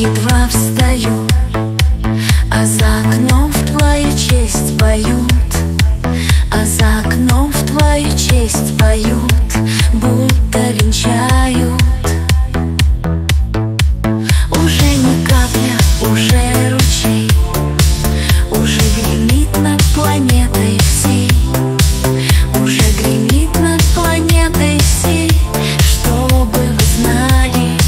едва встаю, а за окном в твою честь поют, а за окном в твою честь поют, будто венчают. Уже не капля, уже ручей, уже гремит над планетой всей, уже гремит над планетой всей, чтобы вы знали.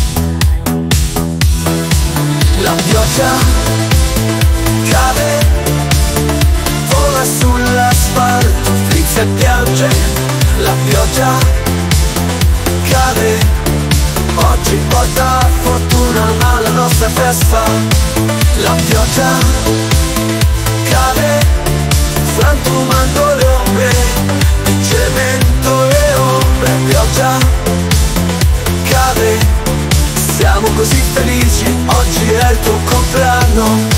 La pioggia cade, vola sull'asfalto, strizza e piange. La pioggia cade, oggi porta fortuna alla nostra festa. La pioggia cade, frantumando le ombre di cemento e ombre. Pioggia cade, siamo così felici, oggi è il tuo compleanno.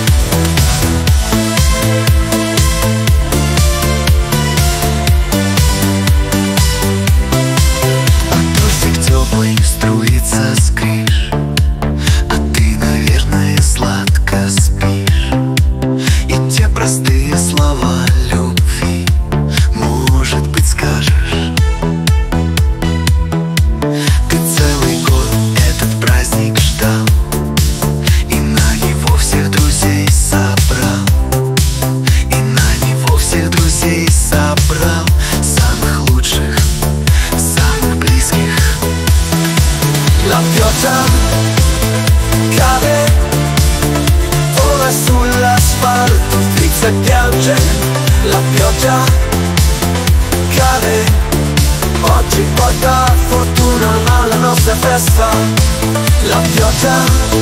Дождик теплый струится с крыш, а ты, наверное, сладко спишь. И те простые слова любви, может быть, скажешь. Ты целый год этот праздник ждал, и на него всех друзей собрал, и на него всех друзей собрал, самых лучших, самых близких. La pioggia cade, vola sull'asfalto, strizza e piange. La pioggia cade, oggi porta fortuna alla nostra festa. La pioggia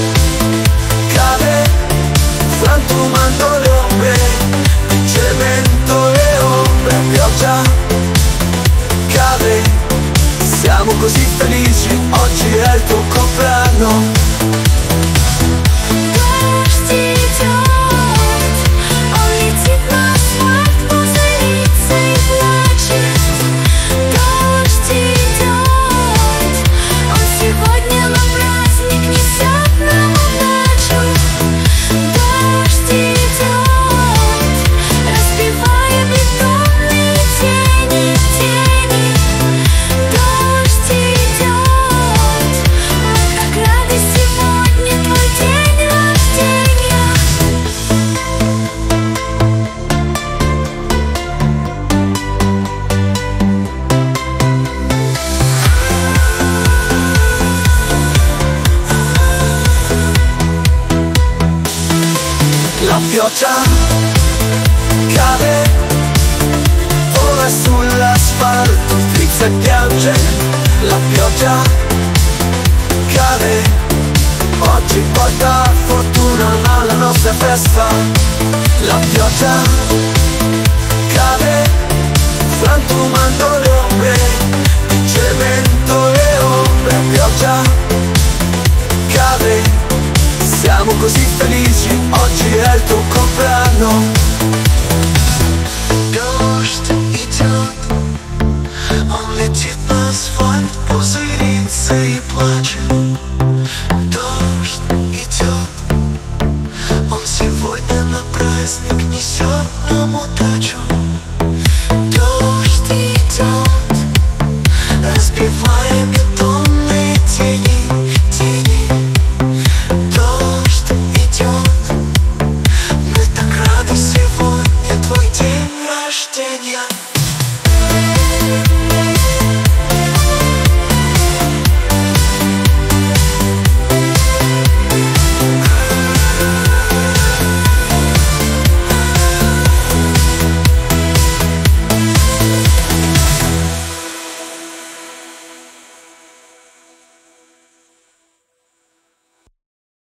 cade, frantumando le ombre di cemento e ombre. Pioggia cade, siamo così felici, oggi è il tuo compleanno. Дождь идет, он летит на асфальт, пузырится и плачет. Дождь идет, он сегодня на праздник несет нам удачу. Дождь идет, разбивая бетонные тени, тени. Дождь идет, мы как рады, сегодня твой день рождения. La pioggia cade, vola sull'asfalto, strizza e piange. La pioggia cade, oggi porta fortuna alla nostra festa. La pioggia cade, frantumando le ombre di cemento e ombre. Pioggia cade, siamo così felici, oggi è il tuo compleanno. Дождь идет, он летит на асфальт, пузырится и плачет.